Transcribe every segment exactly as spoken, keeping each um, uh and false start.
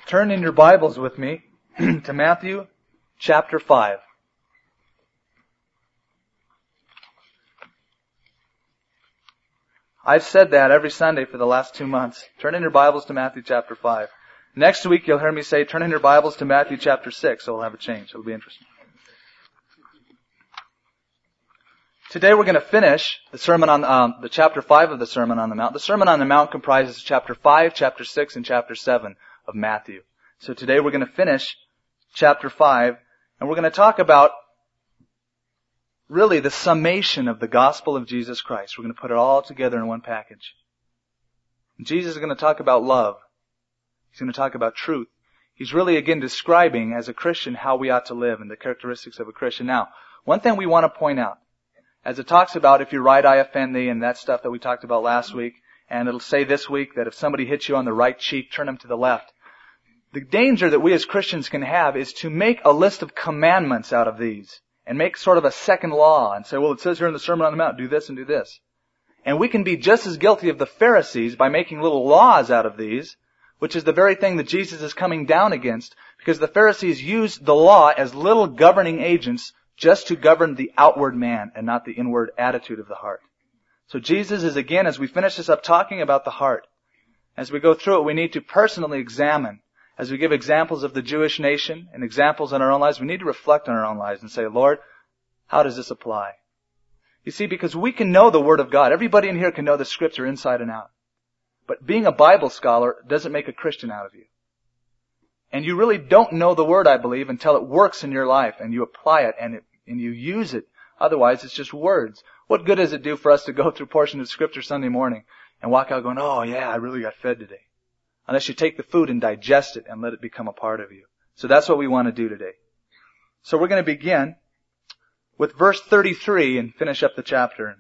Turn in your Bibles with me to Matthew chapter five. I've said that every Sunday for the last two months. Turn in your Bibles to Matthew chapter five. Next week you'll hear me say, turn in your Bibles to Matthew chapter six, so we'll have a change. It'll be interesting. Today we're going to finish the sermon on um, the chapter five of the Sermon on the Mount. The Sermon on the Mount comprises chapter five, chapter six, and chapter seven of Matthew. So today we're going to finish chapter five, and we're going to talk about really the summation of the gospel of Jesus Christ. We're going to put it all together in one package. Jesus is going to talk about love. He's going to talk about truth. He's really again describing as a Christian how we ought to live and the characteristics of a Christian. Now, one thing we want to point out, as it talks about if your right eye offend thee and that stuff that we talked about last week, and it'll say this week that if somebody hits you on the right cheek, turn them to the left. The danger that we as Christians can have is to make a list of commandments out of these and make sort of a second law and say, well, it says here in the Sermon on the Mount, do this and do this. And we can be just as guilty of the Pharisees by making little laws out of these, which is the very thing that Jesus is coming down against, because the Pharisees used the law as little governing agents just to govern the outward man and not the inward attitude of the heart. So Jesus is again, as we finish this up, talking about the heart. As we go through it, we need to personally examine. As we give examples of the Jewish nation and examples in our own lives, we need to reflect on our own lives and say, Lord, how does this apply? You see, because we can know the Word of God. Everybody in here can know the Scripture inside and out. But being a Bible scholar doesn't make a Christian out of you. And you really don't know the Word, I believe, until it works in your life and you apply it and, it, and you use it. Otherwise, it's just words. What good does it do for us to go through portions of Scripture Sunday morning and walk out going, oh yeah, I really got fed today? Unless you take the food and digest it and let it become a part of you. So that's what we want to do today. So we're going to begin with verse thirty-three and finish up the chapter.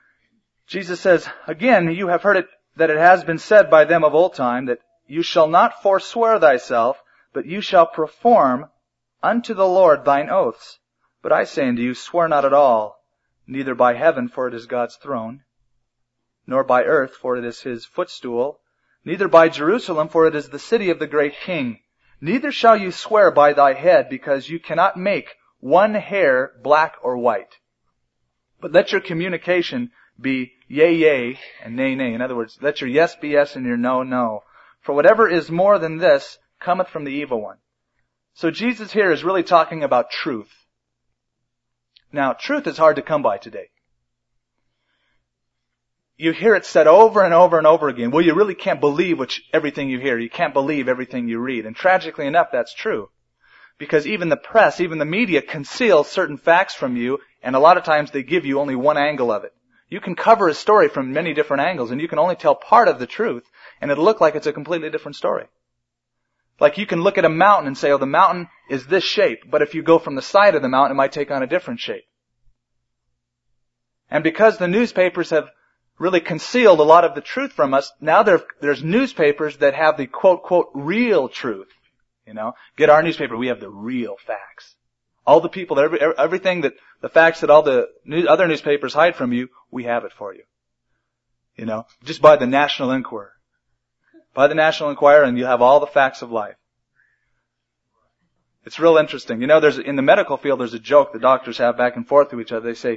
Jesus says, again, you have heard it, that it has been said by them of old time, that you shall not forswear thyself, but you shall perform unto the Lord thine oaths. But I say unto you, swear not at all, neither by heaven, for it is God's throne, nor by earth, for it is his footstool, neither by Jerusalem, for it is the city of the great King. Neither shall you swear by thy head, because you cannot make one hair black or white. But let your communication be yea, yea, and nay, nay. In other words, let your yes be yes and your no, no. For whatever is more than this cometh from the evil one. So Jesus here is really talking about truth. Now, truth is hard to come by today. You hear it said over and over and over again. Well, you really can't believe which, everything you hear. You can't believe everything you read. And tragically enough, that's true. Because even the press, even the media conceals certain facts from you, and a lot of times they give you only one angle of it. You can cover a story from many different angles, and you can only tell part of the truth, and it'll look like it's a completely different story. Like you can look at a mountain and say, oh, the mountain is this shape, but if you go from the side of the mountain, it might take on a different shape. And because the newspapers have really concealed a lot of the truth from us, now there, there's newspapers that have the quote, quote, real truth. You know, get our newspaper, we have the real facts. All the people, every, everything that, the facts that all the new, other newspapers hide from you, we have it for you. You know, just buy the National Enquirer. Buy the National Enquirer and you have all the facts of life. It's real interesting. You know, there's, in the medical field, there's a joke the doctors have back and forth to each other. They say,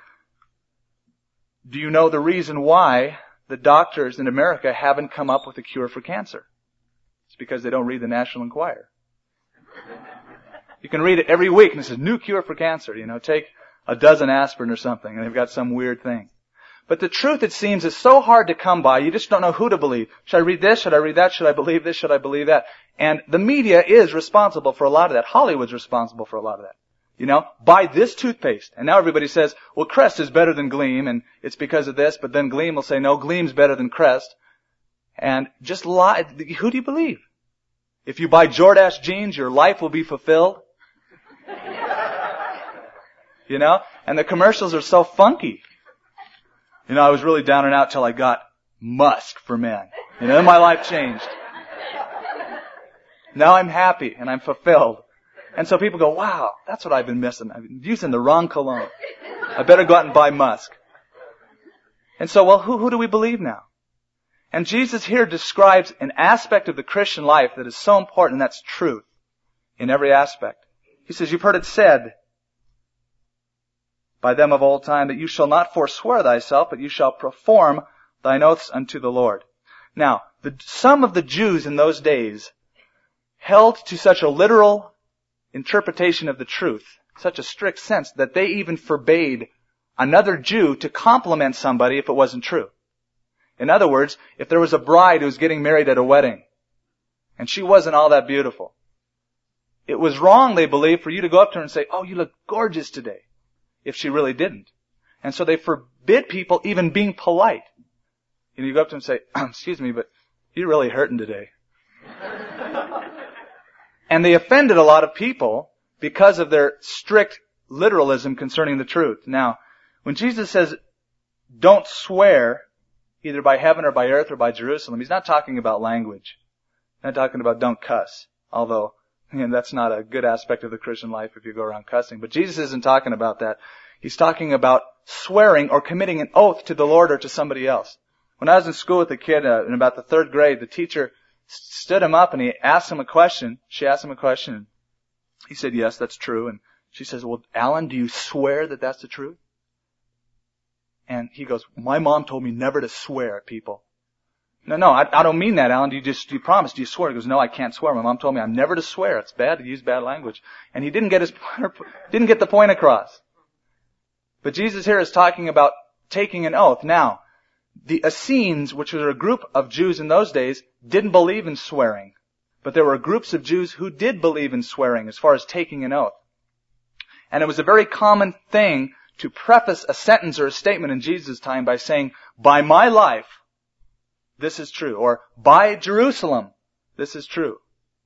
do you know the reason why the doctors in America haven't come up with a cure for cancer? It's because they don't read the National Enquirer. You can read it every week and it says, new cure for cancer. You know, take a dozen aspirin or something and they've got some weird thing. But the truth, it seems, is so hard to come by, you just don't know who to believe. Should I read this? Should I read that? Should I believe this? Should I believe that? And the media is responsible for a lot of that. Hollywood's responsible for a lot of that. You know, buy this toothpaste. And now everybody says, well, Crest is better than Gleam, and it's because of this, but then Gleam will say, no, Gleam's better than Crest. And just lie. Who do you believe? If you buy Jordache jeans, your life will be fulfilled. You know? And the commercials are so funky. You know, I was really down and out till I got Musk for Men. You know, then my life changed. Now I'm happy and I'm fulfilled. And so people go, wow, that's what I've been missing. I've been using the wrong cologne. I better go out and buy Musk. And so, well, who, who do we believe now? And Jesus here describes an aspect of the Christian life that is so important, and that's truth in every aspect. He says, you've heard it said by them of old time that you shall not forswear thyself, but you shall perform thine oaths unto the Lord. Now, the, some of the Jews in those days held to such a literal interpretation of the truth, such a strict sense, that they even forbade another Jew to compliment somebody if it wasn't true. In other words, if there was a bride who was getting married at a wedding, and she wasn't all that beautiful, it was wrong, they believed, for you to go up to her and say, oh, you look gorgeous today, if she really didn't. And so they forbid people even being polite. You know, you go up to them and say, excuse me, but you're really hurting today. And they offended a lot of people because of their strict literalism concerning the truth. Now, when Jesus says, don't swear, either by heaven or by earth or by Jerusalem, he's not talking about language. He's not talking about don't cuss. Although, you know, that's not a good aspect of the Christian life if you go around cussing. But Jesus isn't talking about that. He's talking about swearing or committing an oath to the Lord or to somebody else. When I was in school with a kid uh, in about the third grade, the teacher stood him up and he asked him a question. She asked him a question. He said, yes, that's true. And she says, well, Alan, do you swear that that's the truth? And he goes, my mom told me never to swear at people. No, no, I, I don't mean that, Alan. Do you just, do you promise? Do you swear? He goes, no, I can't swear. My mom told me I'm never to swear. It's bad to use bad language. And he didn't get his, didn't get the point across. But Jesus here is talking about taking an oath. Now, the Essenes, which were a group of Jews in those days, didn't believe in swearing. But there were groups of Jews who did believe in swearing as far as taking an oath. And it was a very common thing to preface a sentence or a statement in Jesus' time by saying, by my life, this is true. Or, by Jerusalem, this is true.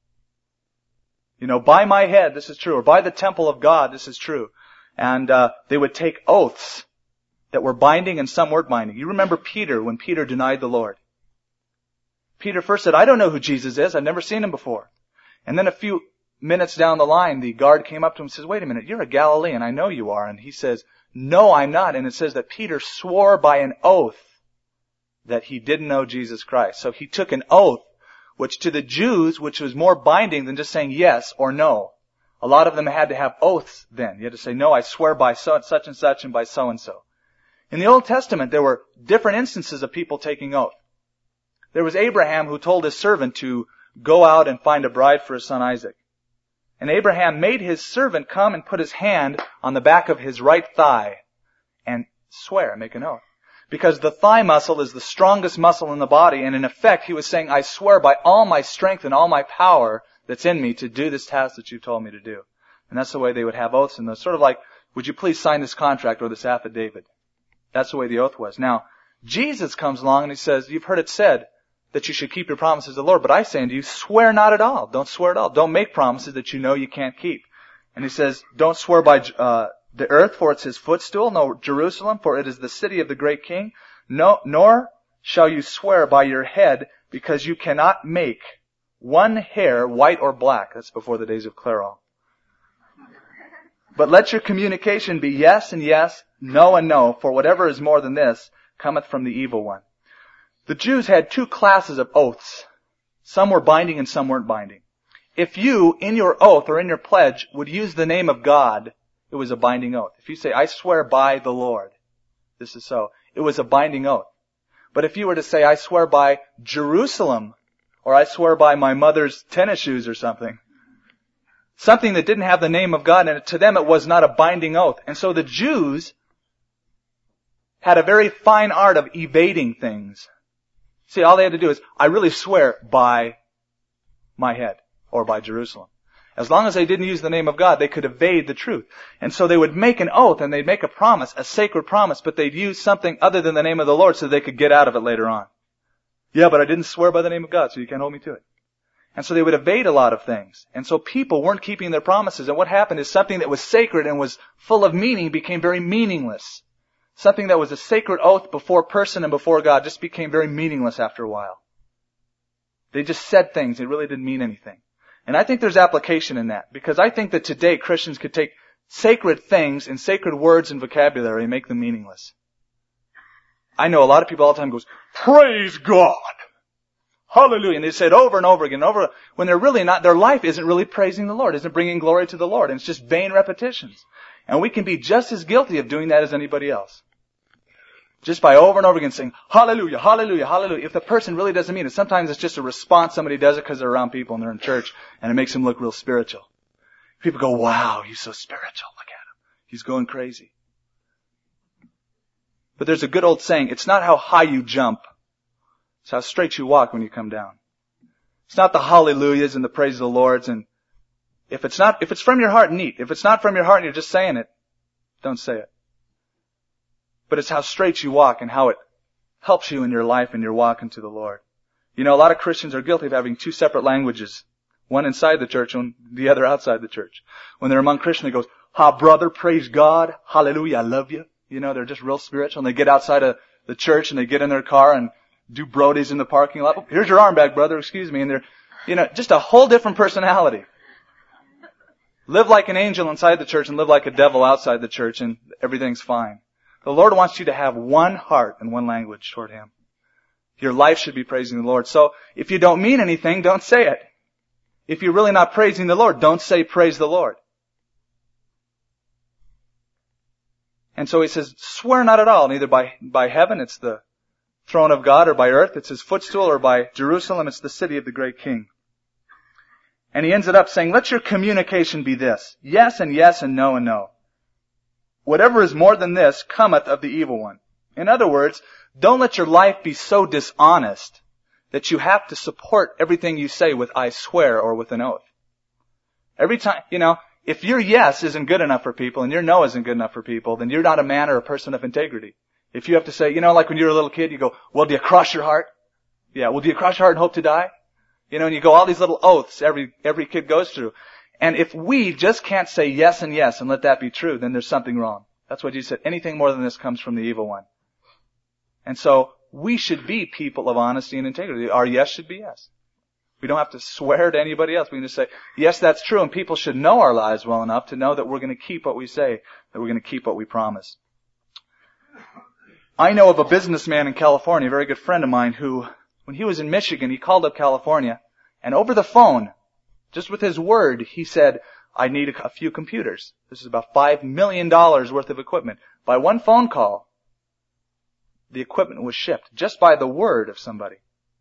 You know, by my head, this is true. Or, by the temple of God, this is true. And uh, they would take oaths that were binding and some weren't binding. You remember Peter, when Peter denied the Lord. Peter first said, I don't know who Jesus is. I've never seen him before. And then a few minutes down the line, the guard came up to him and says, wait a minute, you're a Galilean. I know you are. And he says, no, I'm not. And it says that Peter swore by an oath that he didn't know Jesus Christ. So he took an oath, which to the Jews, which was more binding than just saying yes or no. A lot of them had to have oaths then. You had to say, no, I swear by so, such and such and by so and so. In the Old Testament, there were different instances of people taking oath. There was Abraham who told his servant to go out and find a bride for his son Isaac. And Abraham made his servant come and put his hand on the back of his right thigh and swear, make an oath. Because the thigh muscle is the strongest muscle in the body, and in effect he was saying, I swear by all my strength and all my power that's in me to do this task that you told me to do. And that's the way they would have oaths in those. Sort of like, would you please sign this contract or this affidavit? That's the way the oath was. Now, Jesus comes along and he says, you've heard it said that you should keep your promises to the Lord, but I say unto you, swear not at all. Don't swear at all. Don't make promises that you know you can't keep. And he says, don't swear by uh, the earth, for it's his footstool, nor Jerusalem, for it is the city of the great king. No, nor shall you swear by your head, because you cannot make one hair white or black. That's before the days of Clairol. But let your communication be yes and yes, no and no, for whatever is more than this cometh from the evil one. The Jews had two classes of oaths. Some were binding and some weren't binding. If you, in your oath or in your pledge, would use the name of God, it was a binding oath. If you say, I swear by the Lord, this is so, it was a binding oath. But if you were to say, I swear by Jerusalem, or I swear by my mother's tennis shoes or something, something that didn't have the name of God in it, to them it was not a binding oath. And so the Jews had a very fine art of evading things. See, all they had to do is, I really swear by my head, or by Jerusalem. As long as they didn't use the name of God, they could evade the truth. And so they would make an oath and they'd make a promise, a sacred promise, but they'd use something other than the name of the Lord so they could get out of it later on. Yeah, but I didn't swear by the name of God, so you can't hold me to it. And so they would evade a lot of things. And so people weren't keeping their promises. And what happened is something that was sacred and was full of meaning became very meaningless. Something that was a sacred oath before person and before God just became very meaningless after a while. They just said things. They really didn't mean anything. And I think there's application in that. Because I think that today Christians could take sacred things and sacred words and vocabulary and make them meaningless. I know a lot of people all the time goes, praise God! hallelujah. And they say it over and over again, over, when they're really not, their life isn't really praising the Lord, isn't bringing glory to the Lord. And it's just vain repetitions. And we can be just as guilty of doing that as anybody else. Just by over and over again saying, hallelujah, hallelujah, hallelujah. If the person really doesn't mean it, sometimes it's just a response. Somebody does it because they're around people and they're in church and it makes them look real spiritual. People go, wow, he's so spiritual. Look at him. He's going crazy. But there's a good old saying, it's not how high you jump. It's how straight you walk when you come down. It's not the hallelujahs and the praise of the Lord's. And if it's not, if it's from your heart, neat. If it's not from your heart and you're just saying it, don't say it. But it's how straight you walk and how it helps you in your life and your walk into the Lord. You know, a lot of Christians are guilty of having two separate languages. One inside the church and the other outside the church. When they're among Christians, they go, ha, brother, praise God. Hallelujah, I love you. You know, they're just real spiritual. And they get outside of the church and they get in their car and do brodies in the parking lot. Oh, here's your arm back, brother. Excuse me. And they're, you know, just a whole different personality. Live like an angel inside the church and live like a devil outside the church and everything's fine. The Lord wants you to have one heart and one language toward Him. Your life should be praising the Lord. So if you don't mean anything, don't say it. If you're really not praising the Lord, don't say praise the Lord. And so He says, swear not at all, neither by, by heaven, it's the throne of God, or by earth, it's His footstool, or by Jerusalem, it's the city of the great King. And He ends it up saying, let your communication be this. Yes and yes and no and no. Whatever is more than this cometh of the evil one. In other words, don't let your life be so dishonest that you have to support everything you say with I swear or with an oath. Every time, you know, if your yes isn't good enough for people and your no isn't good enough for people, then you're not a man or a person of integrity. If you have to say, you know, like when you're a little kid, you go, well, do you cross your heart? Yeah, well, do you cross your heart and hope to die? You know, and you go all these little oaths every, every kid goes through. And if we just can't say yes and yes and let that be true, then there's something wrong. That's what Jesus said. Anything more than this comes from the evil one. And so we should be people of honesty and integrity. Our yes should be yes. We don't have to swear to anybody else. We can just say, yes, that's true. And people should know our lives well enough to know that we're going to keep what we say, that we're going to keep what we promise. I know of a businessman in California, a very good friend of mine, who, when he was in Michigan, he called up California, and over the phone, just with his word, he said, I need a few computers. This is about five million dollars worth of equipment. By one phone call, the equipment was shipped, just by the word of somebody.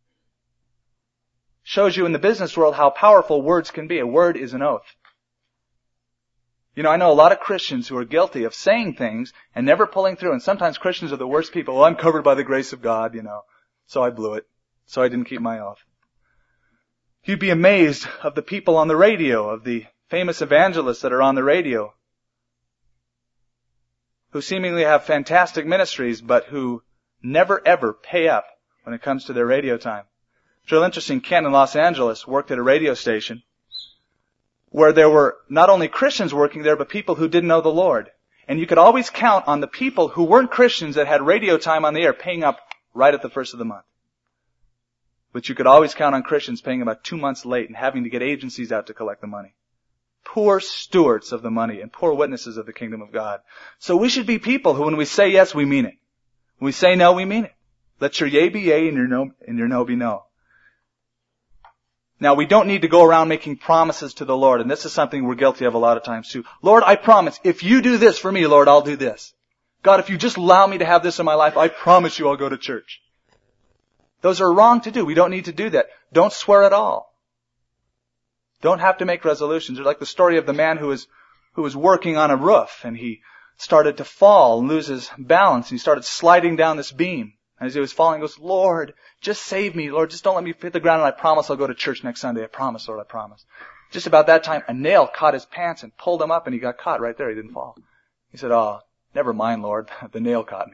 Shows you in the business world how powerful words can be. A word is an oath. You know, I know a lot of Christians who are guilty of saying things and never pulling through. And sometimes Christians are the worst people. Well, I'm covered by the grace of God, you know. So I blew it. So I didn't keep my oath. You'd be amazed of the people on the radio, of the famous evangelists that are on the radio, who seemingly have fantastic ministries, but who never ever pay up when it comes to their radio time. It's real interesting. Ken in Los Angeles worked at a radio station where there were not only Christians working there, but people who didn't know the Lord. And you could always count on the people who weren't Christians that had radio time on the air paying up right at the first of the month. But you could always count on Christians paying about two months late and having to get agencies out to collect the money. Poor stewards of the money and poor witnesses of the kingdom of God. So we should be people who, when we say yes, we mean it. When we say no, we mean it. Let your yea be yea and your no, and your no be no. Now, we don't need to go around making promises to the Lord, and this is something we're guilty of a lot of times too. Lord, I promise, if you do this for me, Lord, I'll do this. God, if you just allow me to have this in my life, I promise you I'll go to church. Those are wrong to do. We don't need to do that. Don't swear at all. Don't have to make resolutions. They're like the story of the man who was, who was working on a roof, and he started to fall and lose his balance, and he started sliding down this beam. As he was falling, he goes, Lord, just save me. Lord, just don't let me hit the ground, and I promise I'll go to church next Sunday. I promise, Lord, I promise. Just about that time, a nail caught his pants and pulled him up, and he got caught right there. He didn't fall. He said, oh, never mind, Lord. The nail caught me.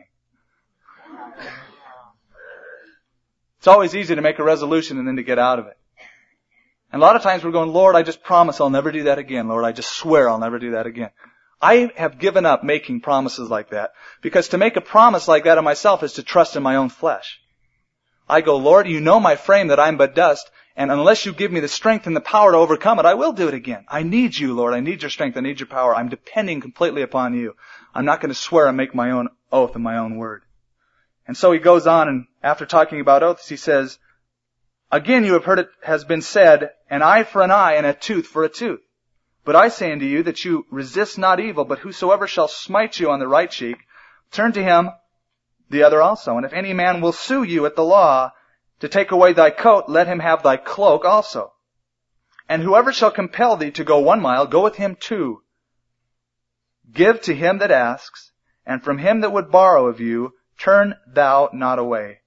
It's always easy to make a resolution and then to get out of it. And a lot of times we're going, Lord, I just promise I'll never do that again. Lord, I just swear I'll never do that again. I have given up making promises like that, because to make a promise like that of myself is to trust in my own flesh. I go, Lord, you know my frame, that I'm but dust, and unless you give me the strength and the power to overcome it, I will do it again. I need you, Lord. I need your strength. I need your power. I'm depending completely upon you. I'm not going to swear and make my own oath and my own word. And so he goes on, and after talking about oaths, he says, Again, you have heard it has been said, an eye for an eye and a tooth for a tooth. But I say unto you that you resist not evil, but whosoever shall smite you on the right cheek, turn to him the other also. And if any man will sue you at the law to take away thy coat, let him have thy cloak also. And whoever shall compel thee to go one mile, go with him two. Give to him that asks, and from him that would borrow of you, turn thou not away.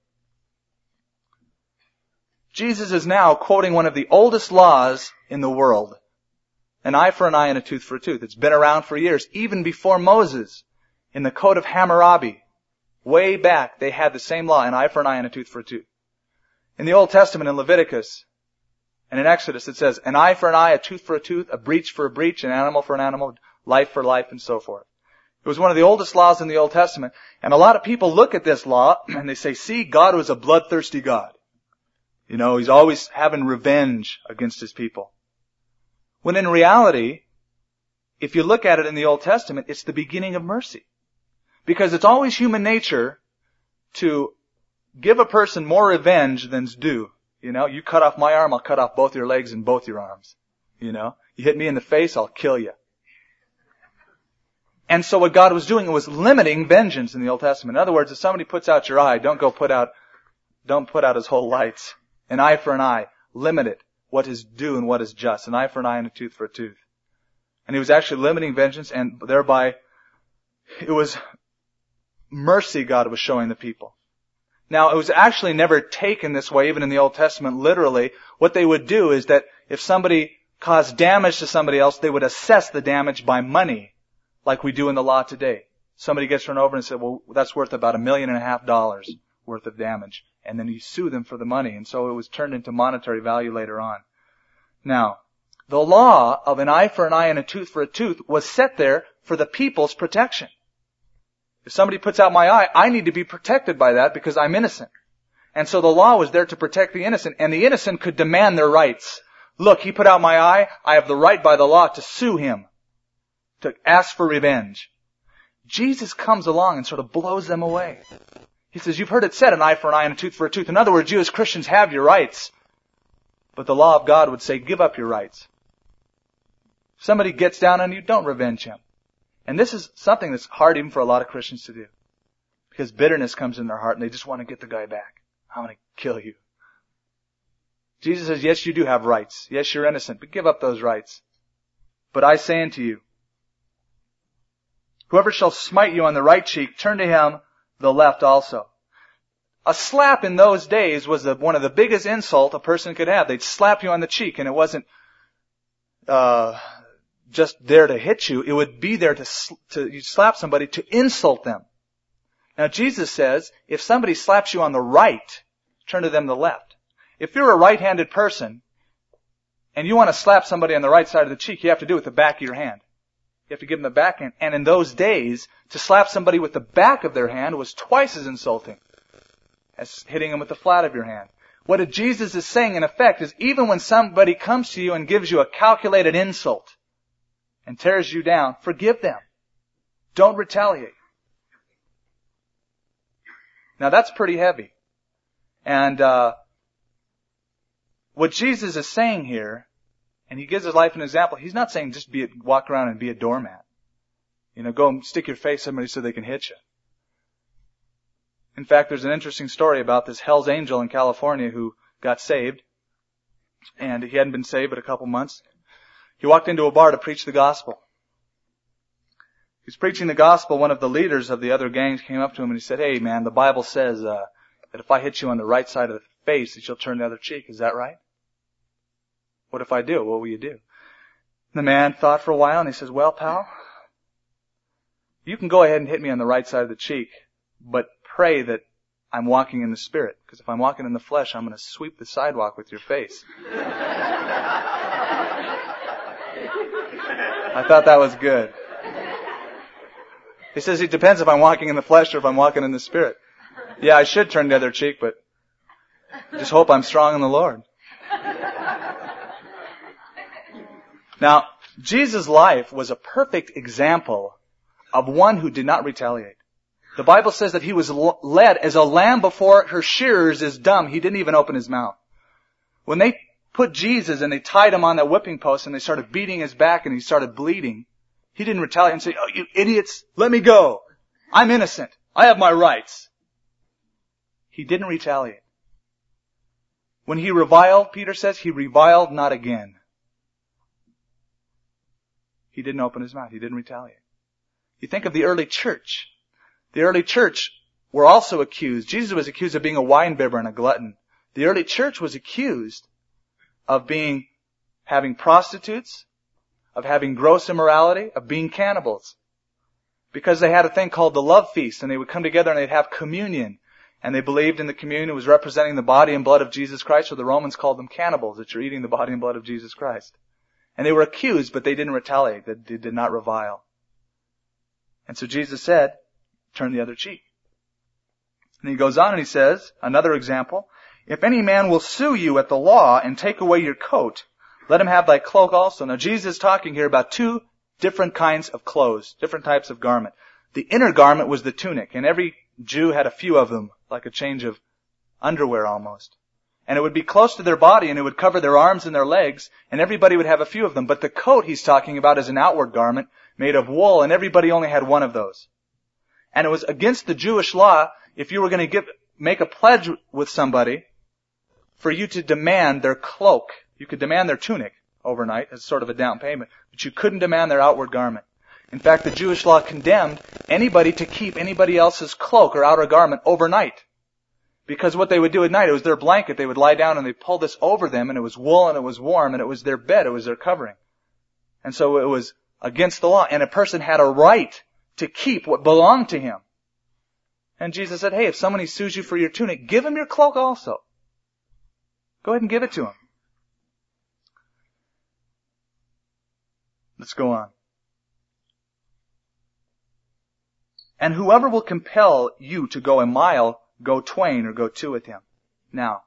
Jesus is now quoting one of the oldest laws in the world. An eye for an eye and a tooth for a tooth. It's been around for years, even before Moses. In the Code of Hammurabi, way back, they had the same law, an eye for an eye and a tooth for a tooth. In the Old Testament, in Leviticus and in Exodus, it says, an eye for an eye, a tooth for a tooth, a breach for a breach, an animal for an animal, life for life, and so forth. It was one of the oldest laws in the Old Testament. And a lot of people look at this law and they say, see, God was a bloodthirsty God. You know, He's always having revenge against His people. When in reality, if you look at it in the Old Testament, it's the beginning of mercy. Because it's always human nature to give a person more revenge than's due. You know, you cut off my arm, I'll cut off both your legs and both your arms. You know, you hit me in the face, I'll kill you. And so what God was doing was limiting vengeance in the Old Testament. In other words, if somebody puts out your eye, don't go put out, don't put out his whole lights. An eye for an eye. Limit it. What is due and what is just. An eye for an eye and a tooth for a tooth. And He was actually limiting vengeance, and thereby it was mercy God was showing the people. Now, it was actually never taken this way, even in the Old Testament, literally. What they would do is that if somebody caused damage to somebody else, they would assess the damage by money, like we do in the law today. Somebody gets run over and said, well, that's worth about a million and a half dollars worth of damage. And then you sue them for the money. And so it was turned into monetary value later on. Now, the law of an eye for an eye and a tooth for a tooth was set there for the people's protection. If somebody puts out my eye, I need to be protected by that because I'm innocent. And so the law was there to protect the innocent, and the innocent could demand their rights. Look, he put out my eye, I have the right by the law to sue him, to ask for revenge. Jesus comes along and sort of blows them away. He says, you've heard it said, an eye for an eye and a tooth for a tooth. In other words, you as Christians have your rights. But the law of God would say, give up your rights. If somebody gets down on you, don't revenge him. And this is something that's hard even for a lot of Christians to do. Because bitterness comes in their heart and they just want to get the guy back. I'm going to kill you. Jesus says, yes, you do have rights. Yes, you're innocent, but give up those rights. But I say unto you, whoever shall smite you on the right cheek, turn to him the left also. A slap in those days was the, one of the biggest insults a person could have. They'd slap you on the cheek, and it wasn't uh just there to hit you. It would be there to, to you slap somebody to insult them. Now Jesus says, if somebody slaps you on the right, turn to them the left. If you're a right-handed person, and you want to slap somebody on the right side of the cheek, you have to do it with the back of your hand. You have to give them the backhand. And in those days, to slap somebody with the back of their hand was twice as insulting as hitting them with the flat of your hand. What Jesus is saying, in effect, is even when somebody comes to you and gives you a calculated insult and tears you down, forgive them. Don't retaliate. Now that's pretty heavy. And uh what Jesus is saying here, and He gives His life an example, He's not saying just be a, walk around and be a doormat. You know, go and stick your face somebody so they can hit you. In fact, there's an interesting story about this Hell's Angel in California who got saved. And he hadn't been saved but a couple months. He walked into a bar to preach the gospel. He was preaching the gospel. One of the leaders of the other gangs came up to him and he said, hey man, the Bible says uh, that if I hit you on the right side of the face, that you'll turn the other cheek. Is that right? What if I do? What will you do? The man thought for a while and he says, well, pal, you can go ahead and hit me on the right side of the cheek, but pray that I'm walking in the Spirit. Because if I'm walking in the flesh, I'm going to sweep the sidewalk with your face. I thought that was good. He says it depends if I'm walking in the flesh or if I'm walking in the Spirit. Yeah, I should turn the other cheek, but just hope I'm strong in the Lord. Now, Jesus' life was a perfect example of one who did not retaliate. The Bible says that He was led as a lamb before her shearers is dumb. He didn't even open His mouth. When they put Jesus and they tied him on that whipping post and they started beating his back and he started bleeding, he didn't retaliate and say, "Oh, you idiots, let me go. I'm innocent. I have my rights." He didn't retaliate. When he reviled, Peter says, he reviled not again. He didn't open his mouth. He didn't retaliate. You think of the early church. The early church were also accused. Jesus was accused of being a winebibber and a glutton. The early church was accused of being, having prostitutes, of having gross immorality, of being cannibals. Because they had a thing called the love feast, and they would come together and they'd have communion. And they believed in the communion was representing the body and blood of Jesus Christ, so the Romans called them cannibals, that you're eating the body and blood of Jesus Christ. And they were accused, but they didn't retaliate. They did not revile. And so Jesus said, turn the other cheek. And he goes on and he says, another example, if any man will sue you at the law and take away your coat, let him have thy cloak also. Now Jesus is talking here about two different kinds of clothes, different types of garment. The inner garment was the tunic, and every Jew had a few of them, like a change of underwear almost. And it would be close to their body, and it would cover their arms and their legs, and everybody would have a few of them. But the coat he's talking about is an outward garment made of wool, and everybody only had one of those. And it was against the Jewish law, if you were going to give, make a pledge with somebody, for you to demand their cloak. You could demand their tunic overnight as sort of a down payment, but you couldn't demand their outward garment. In fact, the Jewish law condemned anybody to keep anybody else's cloak or outer garment overnight. Because what they would do at night, it was their blanket. They would lie down and they'd pull this over them, and it was wool and it was warm, and it was their bed, it was their covering. And so it was against the law, and a person had a right to keep what belonged to him. And Jesus said, hey, if somebody sues you for your tunic, give him your cloak also. Go ahead and give it to him. Let's go on. And whoever will compel you to go a mile, go twain or go two with him. Now,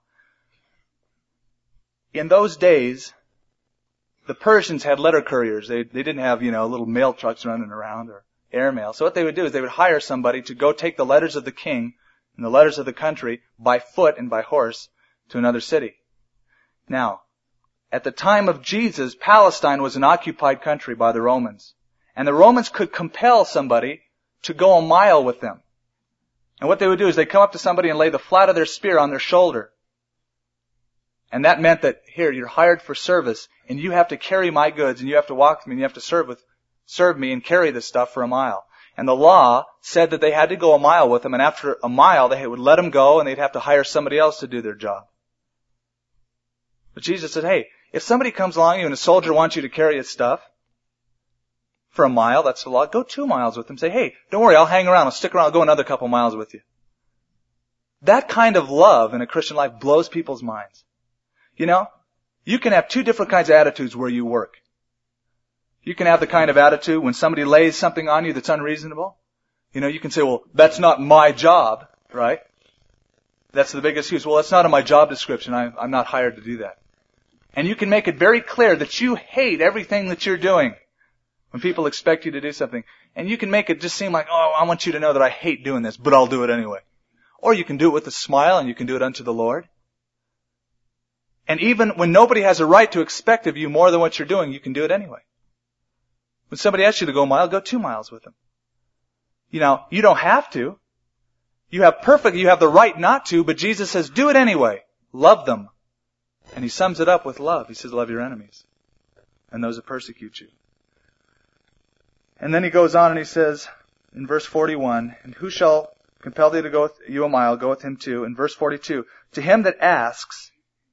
in those days, the Persians had letter couriers. They, they didn't have, you know, little mail trucks running around or airmail. So what they would do is they would hire somebody to go take the letters of the king and the letters of the country by foot and by horse to another city. Now, at the time of Jesus, Palestine was an occupied country by the Romans. And the Romans could compel somebody to go a mile with them. And what they would do is they'd come up to somebody and lay the flat of their spear on their shoulder. And that meant that, here, you're hired for service, and you have to carry my goods, and you have to walk with me, and you have to serve with, serve me and carry this stuff for a mile. And the law said that they had to go a mile with them, and after a mile, they would let them go, and they'd have to hire somebody else to do their job. But Jesus said, hey, if somebody comes along you and a soldier wants you to carry his stuff for a mile, that's the law, go two miles with them. Say, hey, don't worry, I'll hang around, I'll stick around, I'll go another couple miles with you. That kind of love in a Christian life blows people's minds. You know, you can have two different kinds of attitudes where you work. You can have the kind of attitude when somebody lays something on you that's unreasonable. You know, you can say, well, that's not my job, right? That's the big excuse. Well, that's not in my job description. I, I'm not hired to do that. And you can make it very clear that you hate everything that you're doing when people expect you to do something. And you can make it just seem like, oh, I want you to know that I hate doing this, but I'll do it anyway. Or you can do it with a smile and you can do it unto the Lord. And even when nobody has a right to expect of you more than what you're doing, you can do it anyway. When somebody asks you to go a mile, go two miles with them. You know, you don't have to. You have perfect, you have the right not to, but Jesus says, do it anyway. Love them. And he sums it up with love. He says, love your enemies and those that persecute you. And then he goes on and he says in verse forty-one, and who shall compel thee to go with you a mile, go with him too. In verse forty-two, to him that asks,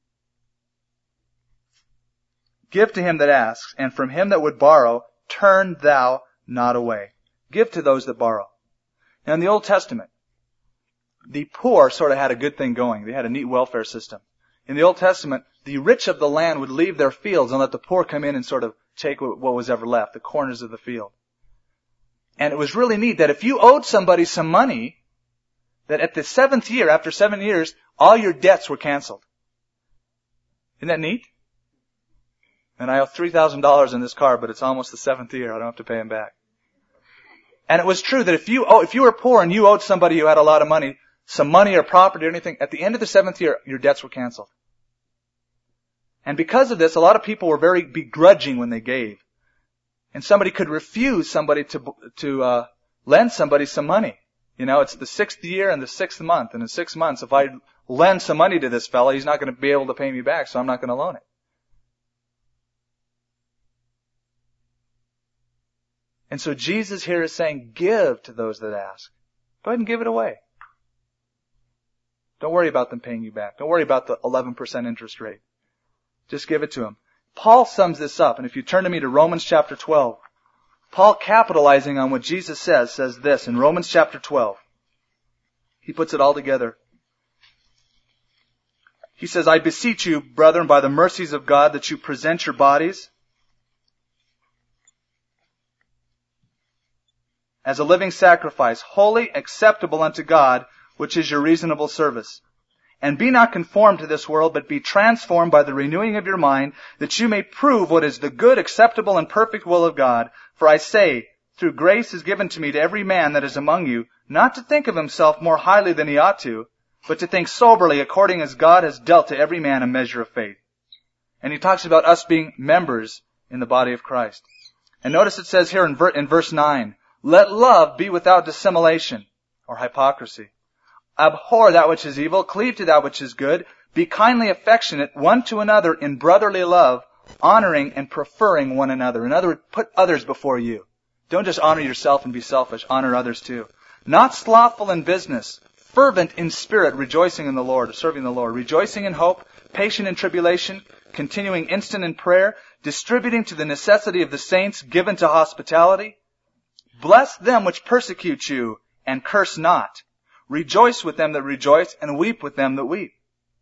give to him that asks, and from him that would borrow, turn thou not away. Give to those that borrow. Now in the Old Testament, the poor sort of had a good thing going. They had a neat welfare system. In the Old Testament, the rich of the land would leave their fields and let the poor come in and sort of take what was ever left, the corners of the field. And it was really neat that if you owed somebody some money, that at the seventh year, after seven years, all your debts were canceled. Isn't that neat? And I owe three thousand dollars in this car, but it's almost the seventh year. I don't have to pay him back. And it was true that if you oh, if you were poor and you owed somebody who had a lot of money, some money or property or anything, at the end of the seventh year, your debts were canceled. And because of this, a lot of people were very begrudging when they gave. And somebody could refuse somebody to, to, uh, lend somebody some money. You know, it's the sixth year and the sixth month. And in six months, if I lend some money to this fellow, he's not going to be able to pay me back, so I'm not going to loan it. And so Jesus here is saying, give to those that ask. Go ahead and give it away. Don't worry about them paying you back. Don't worry about the eleven percent interest rate. Just give it to them. Paul sums this up, and if you turn to me to Romans chapter twelve, Paul, capitalizing on what Jesus says, says this in Romans chapter twelve. He puts it all together. He says, I beseech you, brethren, by the mercies of God, that you present your bodies as a living sacrifice, holy, acceptable unto God, which is your reasonable service. And be not conformed to this world, but be transformed by the renewing of your mind, that you may prove what is the good, acceptable, and perfect will of God. For I say, through grace is given to me to every man that is among you, not to think of himself more highly than he ought to, but to think soberly according as God has dealt to every man a measure of faith. And he talks about us being members in the body of Christ. And notice it says here in, ver- in verse nine, let love be without dissimulation or hypocrisy. Abhor that which is evil, cleave to that which is good, be kindly affectionate one to another in brotherly love, honoring and preferring one another. In other words, put others before you. Don't just honor yourself and be selfish, honor others too. Not slothful in business, fervent in spirit, rejoicing in the Lord, serving the Lord, rejoicing in hope, patient in tribulation, continuing instant in prayer, distributing to the necessity of the saints, given to hospitality. Bless them which persecute you, and curse not. Rejoice with them that rejoice, and weep with them that weep.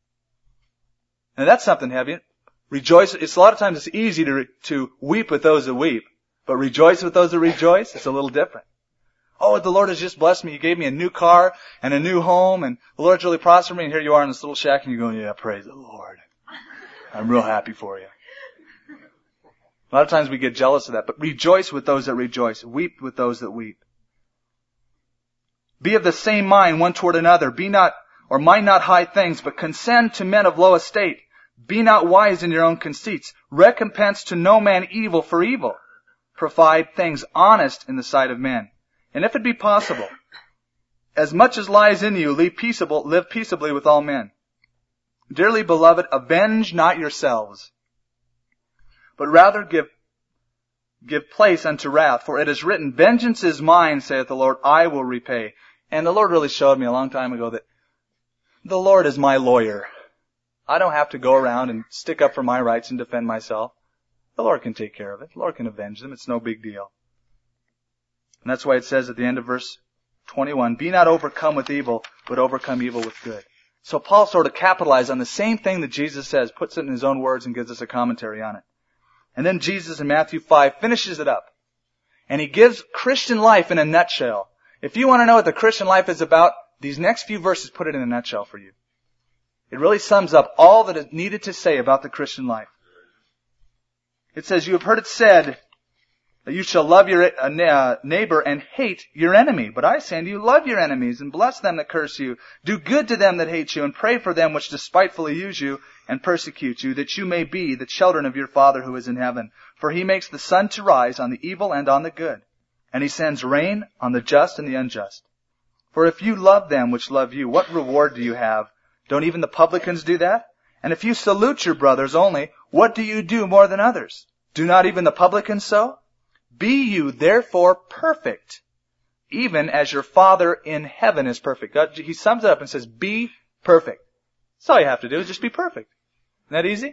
Now that's something heavy. Rejoice. It's a lot of times it's easy to to weep with those that weep, but rejoice with those that rejoice. It's a little different. Oh, the Lord has just blessed me. He gave me a new car and a new home, and the Lord's really prospered me. And here you are in this little shack, and you're going, "Yeah, praise the Lord. I'm real happy for you." A lot of times we get jealous of that, but rejoice with those that rejoice. Weep with those that weep. Be of the same mind one toward another. Be not, or mind not high things, but consent to men of low estate. Be not wise in your own conceits. Recompense to no man evil for evil. Provide things honest in the sight of men. And if it be possible, as much as lies in you, live peaceable, live peaceably with all men. Dearly beloved, avenge not yourselves, but rather give give place unto wrath. For it is written, vengeance is mine, saith the Lord, I will repay. And the Lord really showed me a long time ago that the Lord is my lawyer. I don't have to go around and stick up for my rights and defend myself. The Lord can take care of it. The Lord can avenge them. It's no big deal. And that's why it says at the end of verse twenty-one, be not overcome with evil, but overcome evil with good. So Paul sort of capitalized on the same thing that Jesus says, puts it in his own words and gives us a commentary on it. And then Jesus in Matthew five finishes it up. And he gives Christian life in a nutshell. If you want to know what the Christian life is about, these next few verses put it in a nutshell for you. It really sums up all that is needed to say about the Christian life. It says, you have heard it said that you shall love your neighbor and hate your enemy. But I say unto you, love your enemies and bless them that curse you. Do good to them that hate you and pray for them which despitefully use you and persecute you, that you may be the children of your Father who is in heaven. For he makes the sun to rise on the evil and on the good, and he sends rain on the just and the unjust. For if you love them which love you, what reward do you have? Don't even the publicans do that? And if you salute your brothers only, what do you do more than others? Do not even the publicans so? Be you therefore perfect, even as your Father in heaven is perfect. God, he sums it up and says, be perfect. That's all you have to do is just be perfect. Isn't that easy?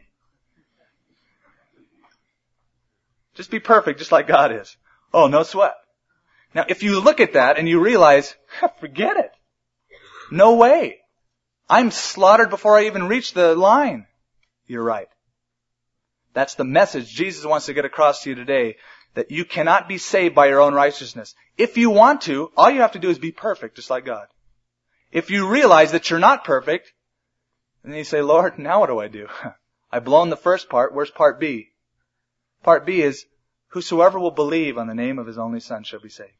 Just be perfect, just like God is. Oh, no sweat. Now, if you look at that and you realize, forget it. No way. I'm slaughtered before I even reach the line. You're right. That's the message Jesus wants to get across to you today, that you cannot be saved by your own righteousness. If you want to, all you have to do is be perfect, just like God. If you realize that you're not perfect, then you say, Lord, now what do I do? I've blown the first part. Where's part B? Part B is, whosoever will believe on the name of his only Son shall be saved.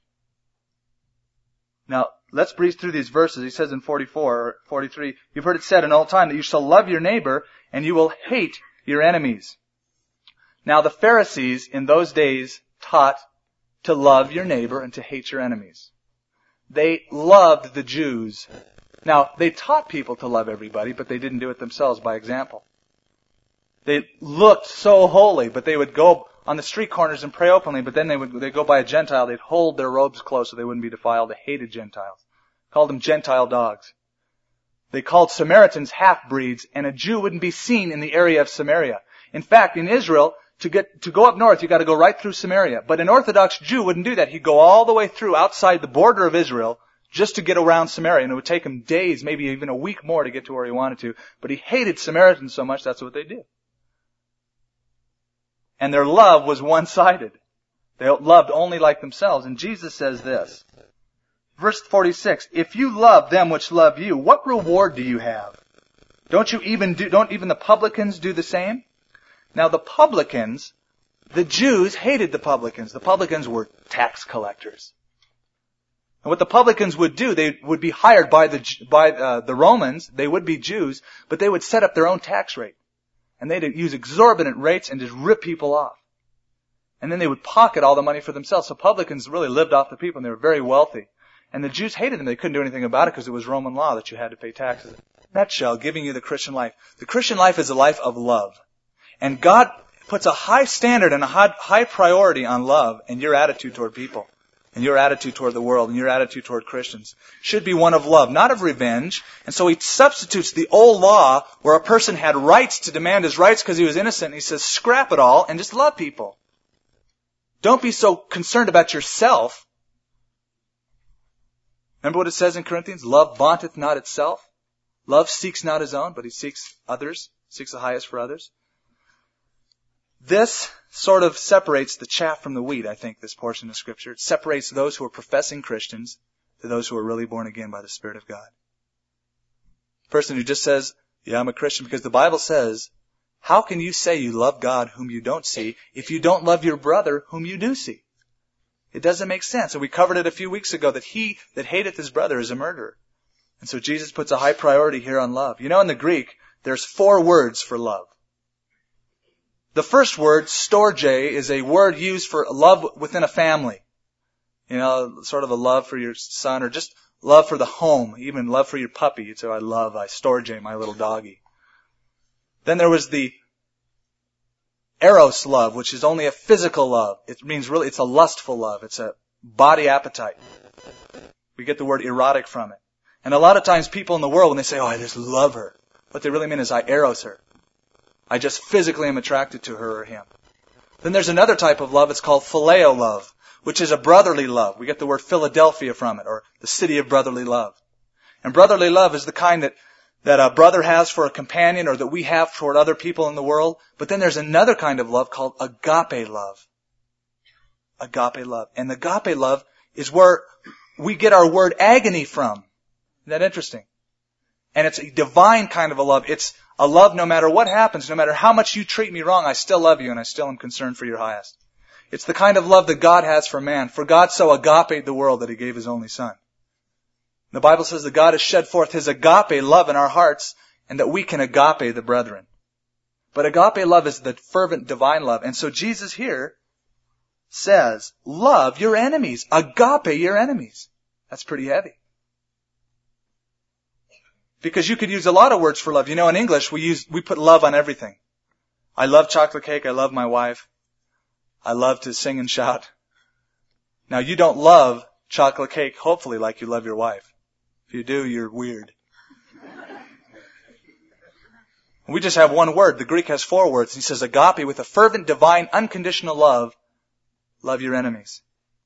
Now, let's breeze through these verses. He says in forty-four or forty-three, you've heard it said in all time that you shall love your neighbor and you will hate your enemies. Now the Pharisees in those days taught to love your neighbor and to hate your enemies. They loved the Jews. Now, they taught people to love everybody, but they didn't do it themselves by example. They looked so holy, but they would go on the street corners and pray openly, but then they would they'd go by a Gentile, they'd hold their robes close so they wouldn't be defiled. They hated Gentiles. Called them Gentile dogs. They called Samaritans half-breeds, and a Jew wouldn't be seen in the area of Samaria. In fact, in Israel, to get to go up north, you got to go right through Samaria. But an Orthodox Jew wouldn't do that. He'd go all the way through outside the border of Israel just to get around Samaria, and it would take him days, maybe even a week more to get to where he wanted to. But he hated Samaritans so much, that's what they did. And their love was one-sided. They loved only like themselves. And Jesus says this, verse forty-six, if you love them which love you, what reward do you have? Don't you even do, don't even the publicans do the same? Now the publicans, the Jews hated the publicans. The publicans were tax collectors. And what the publicans would do, they would be hired by the by uh, the Romans. They would be Jews, but they would set up their own tax rate, and they'd use exorbitant rates and just rip people off. And then they would pocket all the money for themselves. So publicans really lived off the people, and they were very wealthy. And the Jews hated them. They couldn't do anything about it because it was Roman law that you had to pay taxes. In a nutshell, giving you the Christian life. The Christian life is a life of love, and God puts a high standard and a high, high priority on love and your attitude toward people. And your attitude toward the world and your attitude toward Christians should be one of love, not of revenge. And so he substitutes the old law where a person had rights to demand his rights because he was innocent. And he says, scrap it all and just love people. Don't be so concerned about yourself. Remember what it says in Corinthians? Love vaunteth not itself. Love seeks not his own, but he seeks others, seeks the highest for others. This sort of separates the chaff from the wheat, I think, this portion of Scripture. It separates those who are professing Christians to those who are really born again by the Spirit of God. The person who just says, yeah, I'm a Christian, because the Bible says, how can you say you love God whom you don't see if you don't love your brother whom you do see? It doesn't make sense. And we covered it a few weeks ago that he that hateth his brother is a murderer. And so Jesus puts a high priority here on love. You know, in the Greek, there's four words for love. The first word, storge, is a word used for love within a family. You know, sort of a love for your son or just love for the home, even love for your puppy. You'd say, I love, I storge, my little doggy. Then there was the eros love, which is only a physical love. It means really, it's a lustful love. It's a body appetite. We get the word erotic from it. And a lot of times people in the world, when they say, oh, I just love her, what they really mean is I eros her. I just physically am attracted to her or him. Then there's another type of love. It's called phileo love, which is a brotherly love. We get the word Philadelphia from it, or the city of brotherly love. And brotherly love is the kind that, that a brother has for a companion or that we have toward other people in the world. But then there's another kind of love called agape love. Agape love. And agape love is where we get our word agony from. Isn't that interesting? And it's a divine kind of a love. It's a love no matter what happens, no matter how much you treat me wrong, I still love you and I still am concerned for your highest. It's the kind of love that God has for man. For God so agape the world that he gave his only son. The Bible says that God has shed forth his agape love in our hearts and that we can agape the brethren. But agape love is the fervent divine love. And so Jesus here says, love your enemies. Agape your enemies. That's pretty heavy. Because you could use a lot of words for love. You know, in English, we use, we put love on everything. I love chocolate cake. I love my wife. I love to sing and shout. Now, you don't love chocolate cake, hopefully, like you love your wife. If you do, you're weird. We just have one word. The Greek has four words. He says, agape, with a fervent, divine, unconditional love, love your enemies.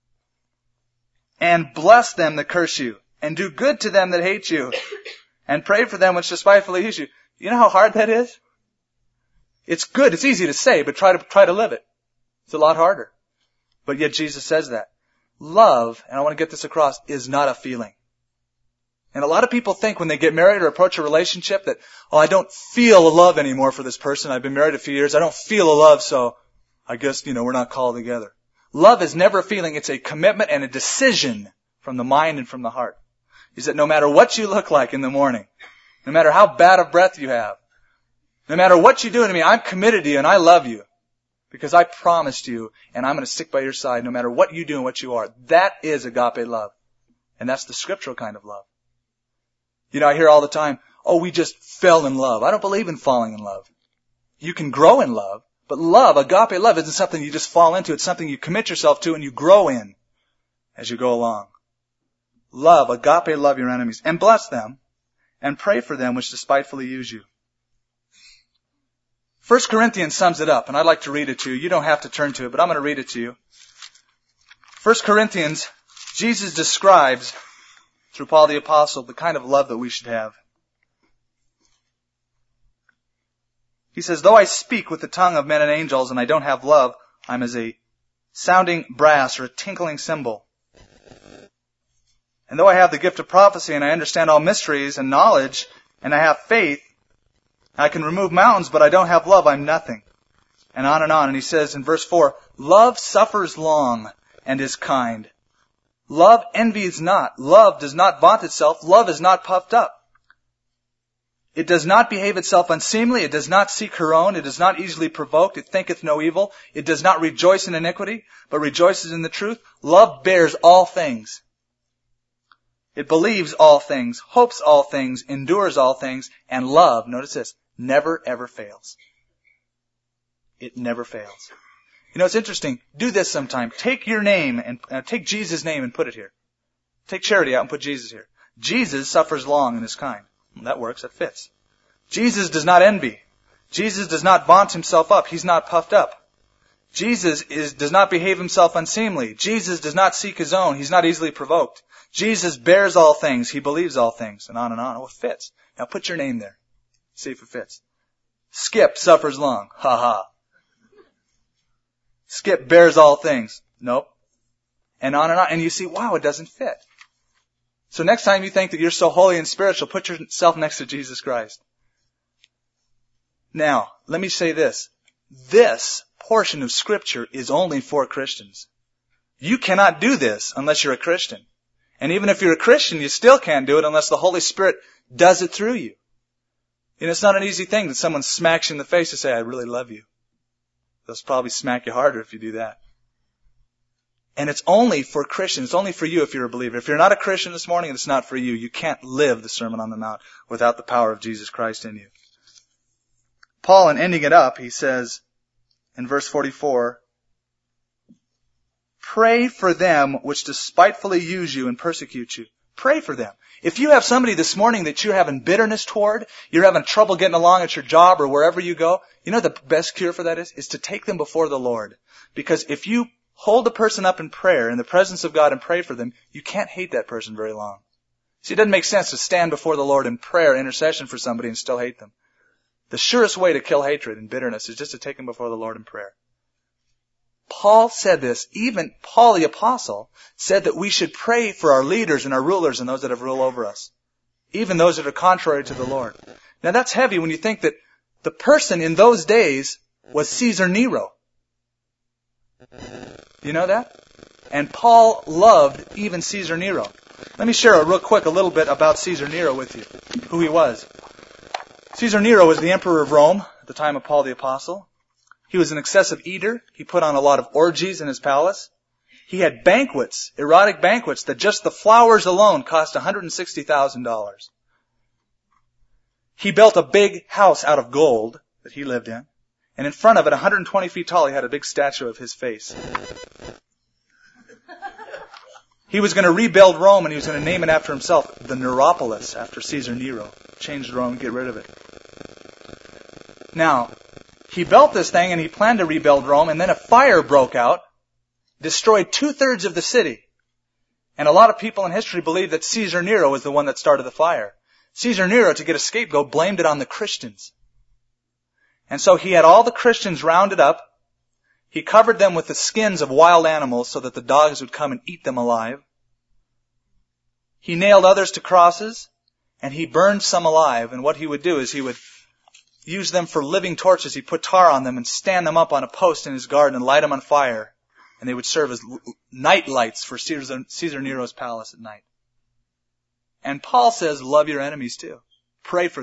And bless them that curse you, and do good to them that hate you. And pray for them which despitefully use you. You know how hard that is? It's good. It's easy to say, but try to, try to live it. It's a lot harder. But yet Jesus says that. Love, and I want to get this across, is not a feeling. And a lot of people think when they get married or approach a relationship that, oh, I don't feel a love anymore for this person. I've been married a few years. I don't feel a love, so I guess, you know, we're not called together. Love is never a feeling. It's a commitment and a decision from the mind and from the heart. Is that no matter what you look like in the morning, no matter how bad of breath you have, No matter what you do to me, I'm committed to you and I love you because I promised you and I'm going to stick by your side no matter what you do and what you are. That is agape love. And that's the scriptural kind of love. You know, I hear all the time, oh, we just fell in love. I don't believe in falling in love. You can grow in love, but love, agape love, isn't something you just fall into. It's something you commit yourself to and you grow in as you go along. Love, agape love your enemies and bless them and pray for them which despitefully use you. First Corinthians sums it up, and I'd like to read it to you. You don't have to turn to it, but I'm going to read it to you. First Corinthians, Jesus describes, through Paul the Apostle, the kind of love that we should have. He says, though I speak with the tongue of men and angels and I don't have love, I'm as a sounding brass or a tinkling cymbal. And though I have the gift of prophecy and I understand all mysteries and knowledge and I have faith, I can remove mountains, but I don't have love, I'm nothing. And on and on. And he says in verse four, love suffers long and is kind. Love envies not. Love does not vaunt itself. Love is not puffed up. It does not behave itself unseemly. It does not seek her own. It is not easily provoked. It thinketh no evil. It does not rejoice in iniquity, but rejoices in the truth. Love bears all things. It believes all things, hopes all things, endures all things, and love, notice this, never ever fails. It never fails. You know, it's interesting. Do this sometime. Take your name and uh, take Jesus' name and put it here. Take Charity out and put Jesus here. Jesus suffers long and is kind. Well, that works. That fits. Jesus does not envy. Jesus does not vaunt himself up. He's not puffed up. Jesus is, does not behave himself unseemly. Jesus does not seek his own. He's not easily provoked. Jesus bears all things. He believes all things. And on and on. Oh, it fits. Now put your name there. See if it fits. Skip suffers long. Ha ha. Skip bears all things. Nope. And on and on. And you see, wow, it doesn't fit. So next time you think that you're so holy and spiritual, put yourself next to Jesus Christ. Now, let me say this. This portion of Scripture is only for Christians. You cannot do this unless you're a Christian. And even if you're a Christian, you still can't do it unless the Holy Spirit does it through you. And it's not an easy thing that someone smacks you in the face to say, I really love you. They'll probably smack you harder if you do that. And it's only for Christians. It's only for you if you're a believer. If you're not a Christian this morning, it's not for you. You can't live the Sermon on the Mount without the power of Jesus Christ in you. Paul, in ending it up, he says in verse forty-four, pray for them which despitefully use you and persecute you. Pray for them. If you have somebody this morning that you're having bitterness toward, you're having trouble getting along at your job or wherever you go, you know the best cure for that is? Is to take them before the Lord. Because if you hold the person up in prayer, in the presence of God, and pray for them, you can't hate that person very long. See, it doesn't make sense to stand before the Lord in prayer, intercession for somebody and still hate them. The surest way to kill hatred and bitterness is just to take them before the Lord in prayer. Paul said this, even Paul the Apostle said that we should pray for our leaders and our rulers and those that have rule over us. Even those that are contrary to the Lord. Now that's heavy when you think that the person in those days was Caesar Nero. You know that? And Paul loved even Caesar Nero. Let me share a real quick a little bit about Caesar Nero with you, who he was. Caesar Nero was the emperor of Rome at the time of Paul the Apostle. He was an excessive eater. He put on a lot of orgies in his palace. He had banquets, erotic banquets, that just the flowers alone cost one hundred sixty thousand dollars. He built a big house out of gold that he lived in. And in front of it, one hundred twenty feet tall, he had a big statue of his face. He was going to rebuild Rome, and he was going to name it after himself, the Neropolis, after Caesar Nero. Change Rome, get rid of it. Now, he built this thing, and he planned to rebuild Rome, and then a fire broke out, destroyed two-thirds of the city. And a lot of people in history believe that Caesar Nero was the one that started the fire. Caesar Nero, to get a scapegoat, blamed it on the Christians. And so he had all the Christians rounded up. He covered them with the skins of wild animals so that the dogs would come and eat them alive. He nailed others to crosses, and he burned some alive. And what he would do is he would use them for living torches. He'd put tar on them and stand them up on a post in his garden and light them on fire. And they would serve as night lights for Caesar, Caesar Nero's palace at night. And Paul says, love your enemies too. Pray for them.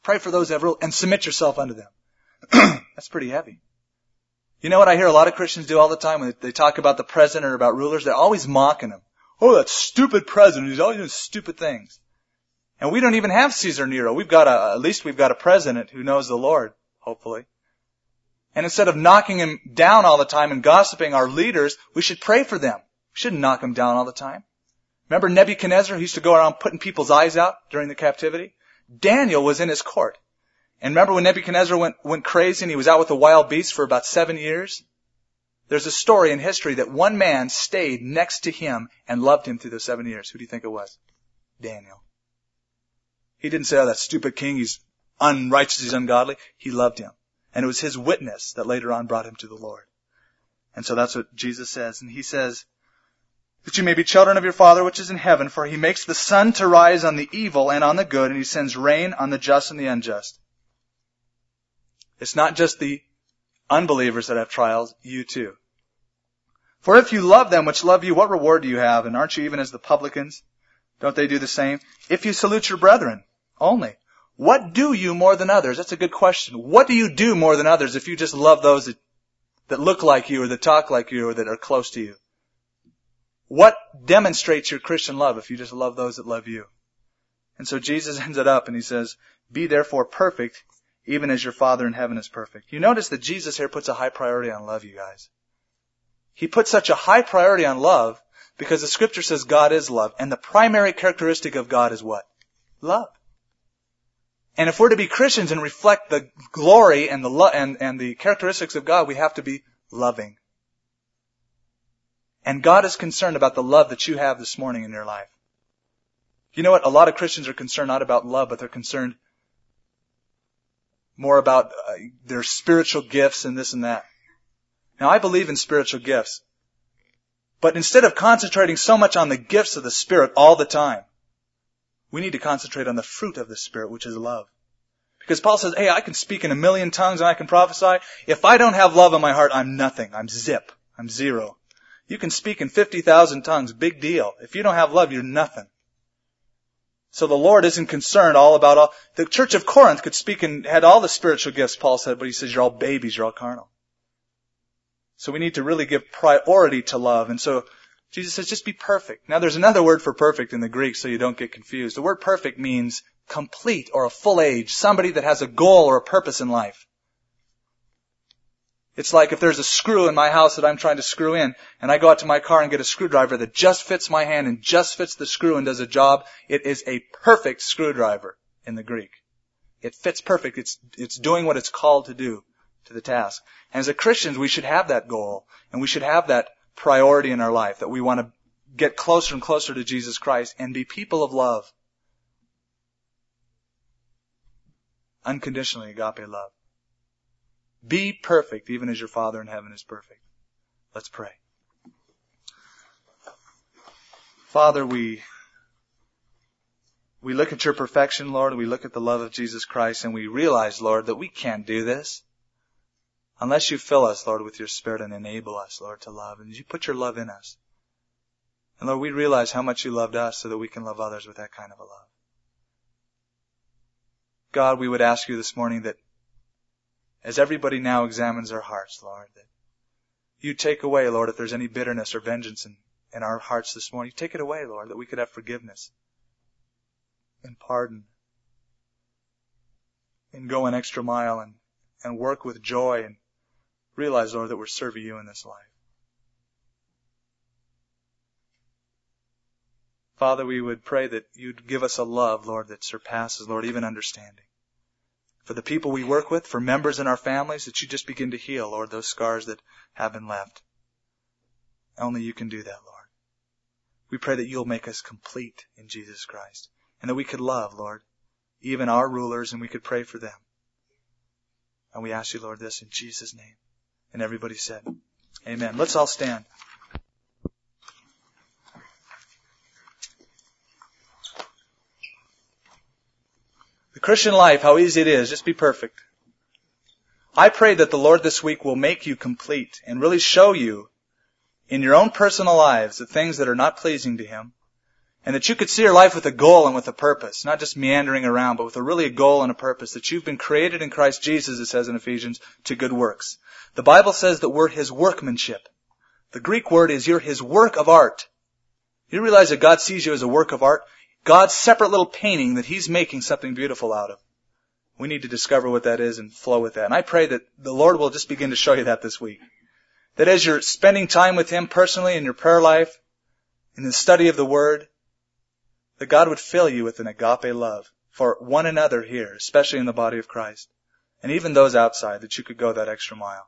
Pray for those that have rule and submit yourself unto them. That's pretty heavy. You know what I hear a lot of Christians do all the time when they talk about the president or about rulers? They're always mocking them. Oh, that stupid president. He's always doing stupid things. And we don't even have Caesar Nero. We've got a, at least we've got a president who knows the Lord, hopefully. And instead of knocking him down all the time and gossiping our leaders, we should pray for them. We shouldn't knock them down all the time. Remember Nebuchadnezzar, who used to go around putting people's eyes out during the captivity? Daniel was in his court. And remember when Nebuchadnezzar went, went crazy and he was out with the wild beasts for about seven years? There's a story in history that one man stayed next to him and loved him through those seven years. Who do you think it was? Daniel. He didn't say, oh, that stupid king, he's unrighteous, he's ungodly. He loved him. And it was his witness that later on brought him to the Lord. And so that's what Jesus says. And he says, that you may be children of your Father which is in heaven, for he makes the sun to rise on the evil and on the good, and he sends rain on the just and the unjust. It's not just the unbelievers that have trials, you too. For if you love them which love you, what reward do you have? And aren't you even as the publicans? Don't they do the same? If you salute your brethren only, what do you more than others? That's a good question. What do you do more than others if you just love those that, that look like you or that talk like you or that are close to you? What demonstrates your Christian love if you just love those that love you? And so Jesus ends it up and he says, be therefore perfect, even as your Father in heaven is perfect. You notice that Jesus here puts a high priority on love, you guys. He puts such a high priority on love because the scripture says God is love. And the primary characteristic of God is what? Love. And if we're to be Christians and reflect the glory and the lo- and, and the characteristics of God, we have to be loving. And God is concerned about the love that you have this morning in your life. You know what? A lot of Christians are concerned not about love, but they're concerned more about uh, their spiritual gifts and this and that. Now, I believe in spiritual gifts. But instead of concentrating so much on the gifts of the Spirit all the time, we need to concentrate on the fruit of the Spirit, which is love. Because Paul says, hey, I can speak in a million tongues and I can prophesy. If I don't have love in my heart, I'm nothing. I'm zip. I'm zero. You can speak in fifty thousand tongues. Big deal. If you don't have love, you're nothing. So the Lord isn't concerned all about all. The church of Corinth could speak and had all the spiritual gifts, Paul said, but he says you're all babies, you're all carnal. So we need to really give priority to love. And so Jesus says just be perfect. Now there's another word for perfect in the Greek so you don't get confused. The word perfect means complete or a full age. Somebody that has a goal or a purpose in life. It's like if there's a screw in my house that I'm trying to screw in, and I go out to my car and get a screwdriver that just fits my hand and just fits the screw and does a job, it is a perfect screwdriver in the Greek. It fits perfect. It's, it's doing what it's called to do to the task. And as a Christians, we should have that goal, and we should have that priority in our life, that we want to get closer and closer to Jesus Christ and be people of love. Unconditionally agape love. Be perfect, even as your Father in heaven is perfect. Let's pray. Father, we, we look at your perfection, Lord, and we look at the love of Jesus Christ, and we realize, Lord, that we can't do this unless you fill us, Lord, with your Spirit and enable us, Lord, to love. And you put your love in us. And Lord, we realize how much you loved us so that we can love others with that kind of a love. God, we would ask you this morning that as everybody now examines their hearts, Lord, that you take away, Lord, if there's any bitterness or vengeance in, in our hearts this morning, take it away, Lord, that we could have forgiveness and pardon and go an extra mile and, and work with joy and realize, Lord, that we're serving you in this life. Father, we would pray that you'd give us a love, Lord, that surpasses, Lord, even understanding. For the people we work with, for members in our families, that you just begin to heal, Lord, those scars that have been left. Only you can do that, Lord. We pray that you'll make us complete in Jesus Christ, and that we could love, Lord, even our rulers, and we could pray for them. And we ask you, Lord, this in Jesus' name. And everybody said, amen. Let's all stand. The Christian life, how easy it is, just be perfect. I pray that the Lord this week will make you complete and really show you in your own personal lives the things that are not pleasing to Him, And that you could see your life with a goal and with a purpose, not just meandering around, but with a really a goal and a purpose, that you've been created in Christ Jesus, it says in Ephesians, to good works. The Bible says that we're His workmanship. The Greek word is you're His work of art. You realize that God sees you as a work of art? God's separate little painting that He's making something beautiful out of. We need to discover what that is and flow with that. And I pray that the Lord will just begin to show you that this week. That as you're spending time with Him personally in your prayer life, in the study of the Word, that God would fill you with an agape love for one another here, especially in the body of Christ, and even those outside, that you could go that extra mile.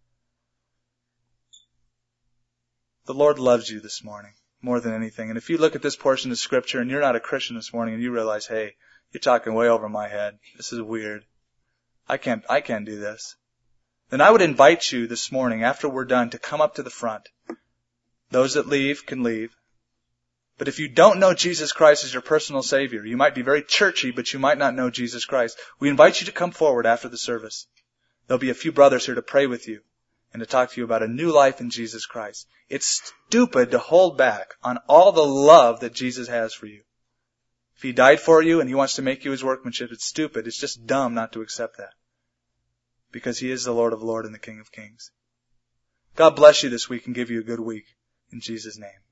The Lord loves you this morning more than anything. And if you look at this portion of Scripture and you're not a Christian this morning and you realize, hey, you're talking way over my head. This is weird. I can't, I can't do this. Then I would invite you this morning, after we're done, to come up to the front. Those that leave can leave. But if you don't know Jesus Christ as your personal Savior, you might be very churchy, but you might not know Jesus Christ. We invite you to come forward after the service. There'll be a few brothers here to pray with you and to talk to you about a new life in Jesus Christ. It's stupid to hold back on all the love that Jesus has for you. If He died for you and He wants to make you His workmanship, it's stupid. It's just dumb not to accept that. Because He is the Lord of Lords and the King of Kings. God bless you this week and give you a good week. In Jesus' name.